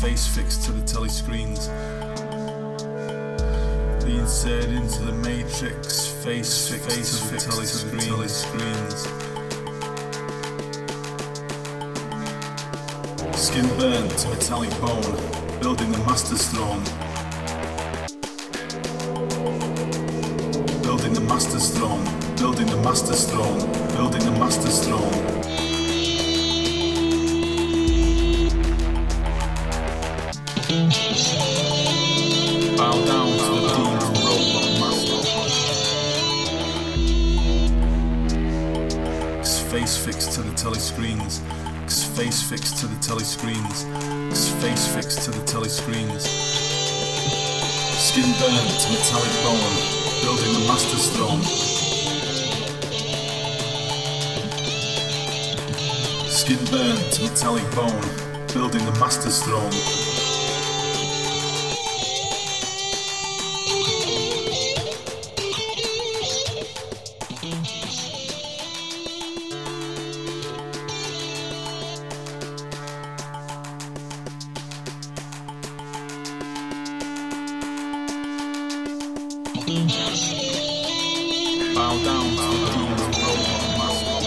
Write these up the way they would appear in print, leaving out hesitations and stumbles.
face fixed to the telly screens. Being inserted into the matrix, face fixed to the telly screens. Skin burnt to metallic bone, building the master's throne. Building the master's throne, building the master's throne, building the master's throne. Bow down to the demon robot master. Face fixed to the telly screens. Face fixed to the telly screens. Face fixed to the telly screens. Skin burnt to metallic bone, building the master's throne. Skin burnt to metallic bone, building the master's throne. Bow down to the demon robot master.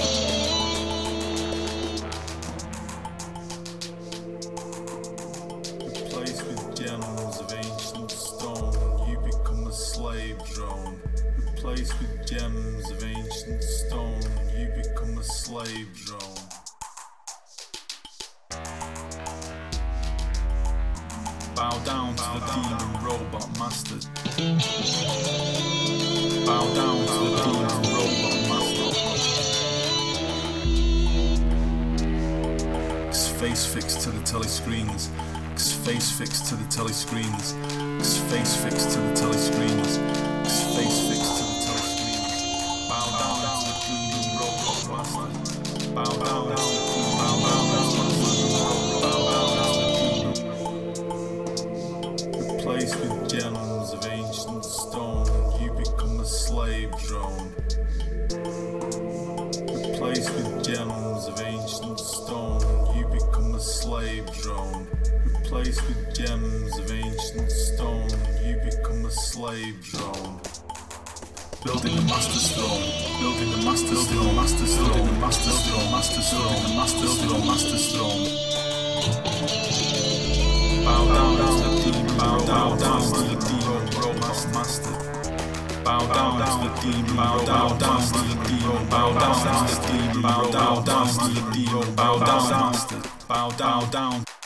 Replaced with gems of ancient stone, you become a slave drone. Replaced with gems of ancient stone, you become a slave drone. Bow down to the demon robot master. Bow down to the demon robot master. Face fixed to the telly screens. Face fixed to the telly screens. Face fixed to the telly screens. Face fixed to the telly screens. Bow down to the demon robot master. Bow down to the replaced with gems of ancient stone, you become a slave drone. Replaced with gems of ancient stone, you become a slave drone. Replaced with gems of ancient stone, you become a slave drone. Building the master's throne, building the master's throne, master's throne, the master's throne, master's throne, the master's throne, master's throne. Bow down to the demon, bow down to the demon robot master. Bow down to the demon, bow down to the demon, bow down to the demon, bow down to the demon, bow down, bow down.